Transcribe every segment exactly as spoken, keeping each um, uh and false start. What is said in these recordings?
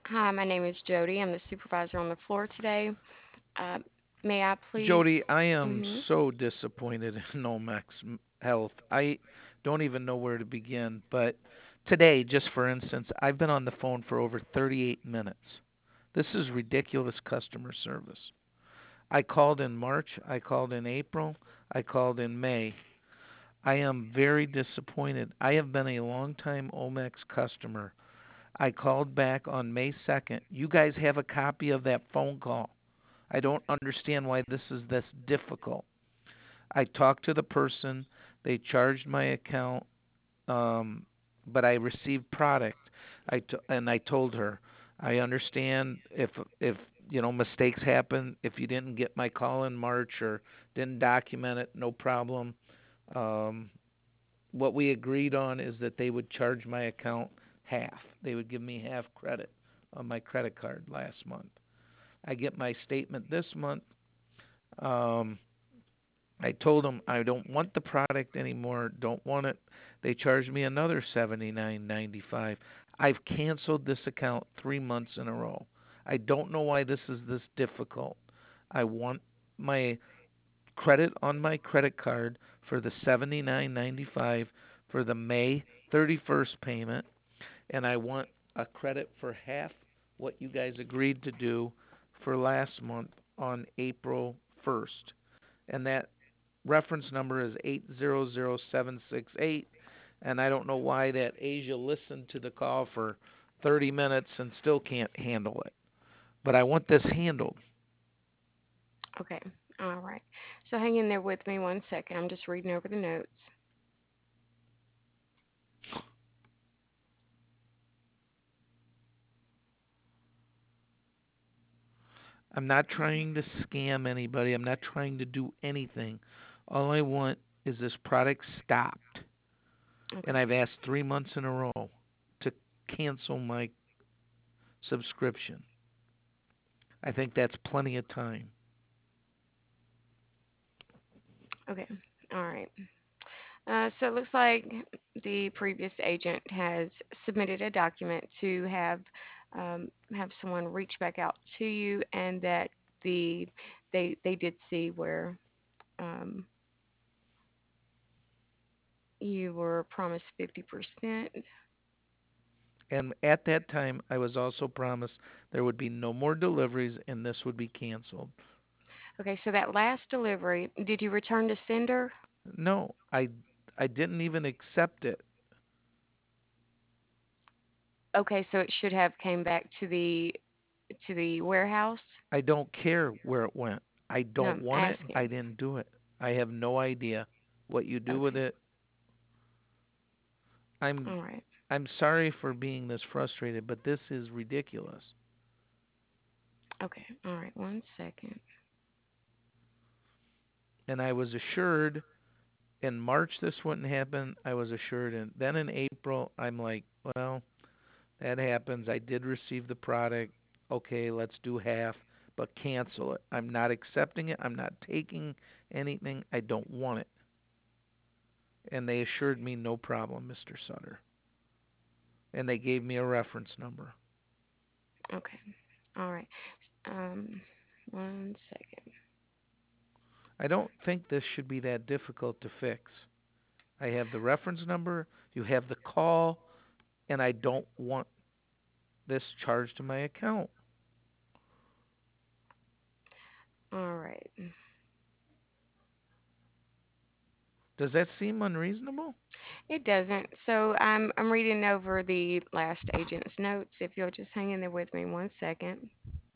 Hi, my name is Jody. I'm the supervisor on the floor today. Uh, may I Jody, please? I am Hmm. so disappointed in Nomex M- Health. I don't even know where to begin. But today, just for instance, I've been on the phone for over thirty-eight minutes. This is ridiculous customer service. I called in March, I called in April, I called in May. I am very disappointed. I have been a longtime Omex customer. I called back on May second. You guys have a copy of that phone call. I don't understand why this is this difficult. I talked to the person. They charged my account, um, but I received product. I t- and I told her, I understand if if you know mistakes happen. If you didn't get my call in March or didn't document it, no problem. Um, what we agreed on is that they would charge my account half. They would give me half credit on my credit card last month. I get my statement this month. Um, I told them I don't want the product anymore, don't want it. They charged me another seventy-nine ninety-five. I've canceled this account three months in a row. I don't know why this is this difficult. I want my credit on my credit card for the seventy-nine ninety-five for the May thirty-first payment, and I want a credit for half what you guys agreed to do for last month on April first. And that reference number is eight zero zero seven six eight. And I don't know why that Asia listened to the call for thirty minutes and still can't handle it. But I want this handled. Okay. All right. So hang in there with me one second. I'm just reading over the notes. I'm not trying to scam anybody. I'm not trying to do anything. All I want is this product stopped. And Okay. I've asked three months in a row to cancel my subscription. I think that's plenty of time. Okay. All right. Uh, so it looks like the previous agent has submitted a document to have um, have someone reach back out to you, and that the they they did see where um, you were promised fifty percent. And at that time, I was also promised there would be no more deliveries and this would be canceled. Okay, so that last delivery, did you return to sender? No, I I didn't even accept it. Okay, so it should have came back to the to the warehouse? I don't care where it went. I No, don't I'm want it. I asking. didn't do it. I have no idea what you do with Okay, it. I'm all right. I'm sorry for being this frustrated, but this is ridiculous. Okay, all right. One second. And I was assured in March this wouldn't happen. I was assured, and then in April, I'm like, well, that happens. I did receive the product. Okay, let's do half, but cancel it. I'm not accepting it. I'm not taking anything. I don't want it. And they assured me no problem, Mister Sutter. And they gave me a reference number. Okay, all right. Um, one second. I don't think this should be that difficult to fix. I have the reference number, you have the call, and I don't want this charged to my account. All right. Does that seem unreasonable? It doesn't. So I'm I'm reading over the last agent's notes. If you'll just hang in there with me one second.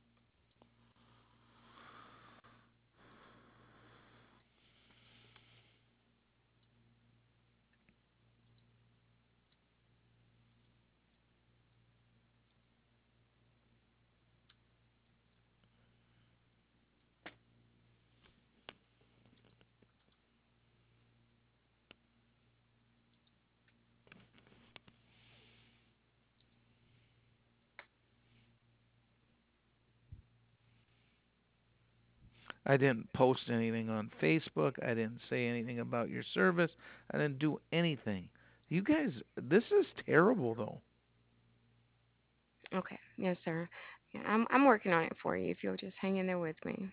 I didn't post anything on Facebook. I didn't say anything about your service. I didn't do anything. You guys, this is terrible though. Okay. Yes, sir. Yeah, I'm I'm working on it for you if you'll just hang in there with me.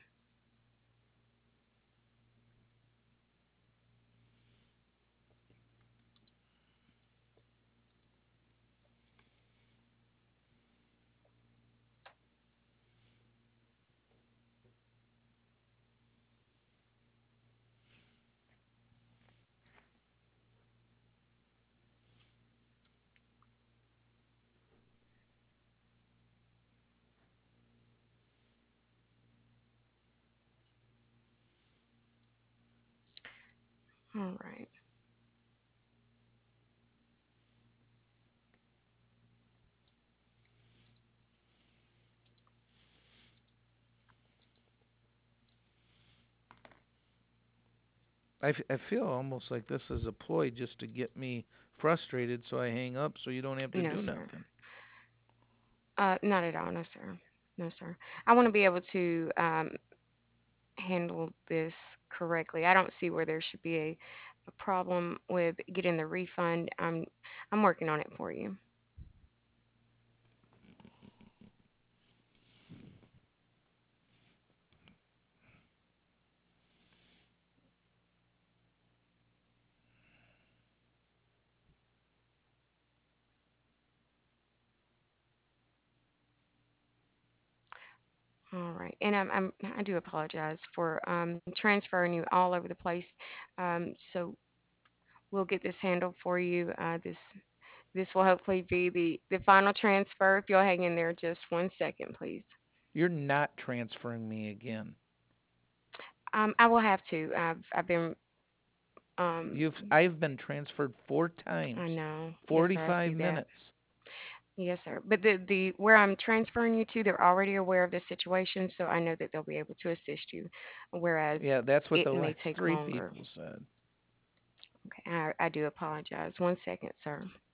All right. I, f- I feel almost like this is a ploy just to get me frustrated so I hang up so you don't have to No, do sir. nothing. Uh, not at all. No, sir. No, sir. I want to be able to um, handle this correctly. I don't see where there should be a, a problem with getting the refund. I'm I'm working on it for you. All right. And I'm, I'm I do apologize for um, transferring you all over the place. Um, so we'll get this handled for you. Uh, this this will hopefully be the the final transfer. If you'll hang in there just one second, please. You're not transferring me again. Um, I will have to. I've I've been um, You've I've been transferred four I times. know. Yes, sir. I see forty-five that. minutes. Yes, sir. But the the where I'm transferring you to, they're already aware of the situation, so I know that they'll be able to assist you. Whereas Yeah, that's what it the may last take three longer. people said. Okay, I, I do apologize. One second, sir.